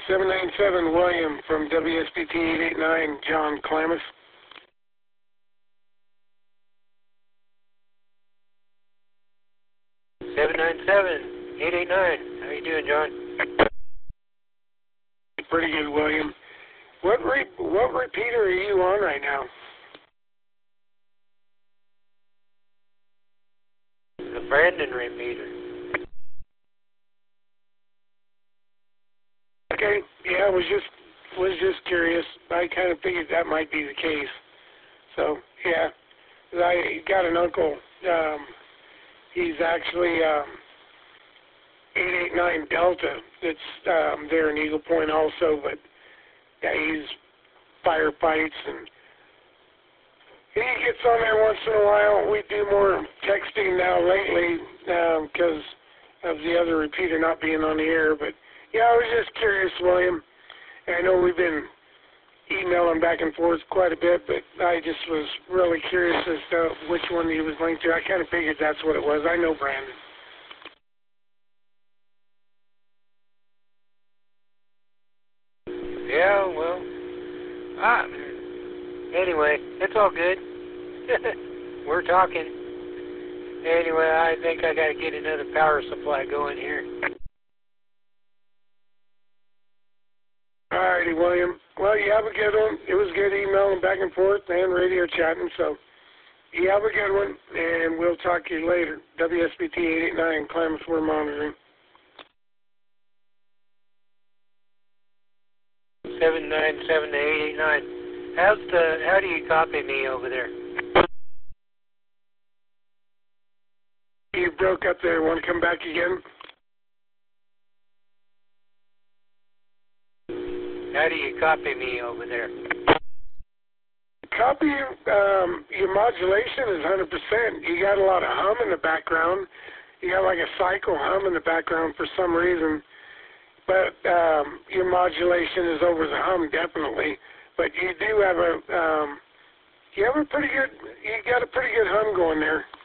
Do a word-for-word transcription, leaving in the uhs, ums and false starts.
seven nine seven, William from W S B T eight eight nine, John Klamath. seven nine seven, eight eight nine. How you doing, John? Pretty good, William. What re what repeater are you on right now? The Brandon repeater. Okay, yeah, I was just was just curious. I kind of figured that might be the case. So yeah, I got an uncle. Um, he's actually um, eight eight nine Delta. It's um, there in Eagle Point also, but yeah, he's firefights and he gets on there once in a while. We do more texting now lately because um, of the other repeater not being on the air. But yeah, I was just curious, William. I know we've been emailing back and forth quite a bit, but I just was really curious as to which one he was linked to. I kind of figured that's what it was. I know Brandon. Yeah, well, ah, anyway, it's all good. We're talking. Anyway, I think I got to get another power supply going here. All righty, William. Well, you have a good one. It was good emailing back and forth and radio chatting, so you have a good one, and we'll talk to you later. W S B T eight eight nine, Klamath, we're monitoring. seven nine seven to eight eight nine. How's the, how do you copy me over there? You broke up there. Want to come back again? How do you copy me over there? Copy, um, your modulation is one hundred percent. You got a lot of hum in the background. You got like a cycle hum in the background for some reason. But um, your modulation is over the hum, definitely. But you do have a, um, you have a pretty good, you got a pretty good hum going there.